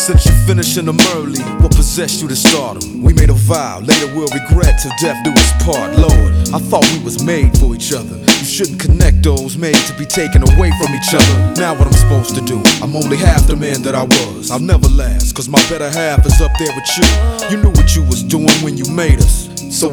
Since you finishing them early, what possessed you to stardom? We made a vow, later we'll regret till death do us part. Lord, I thought we was made for each other. You shouldn't connect those made to be taken away from each other. Now what I'm supposed to do? I'm only half the man that I was. I'll never last, cause my better half is up there with you. You knew what you was doing when you made us.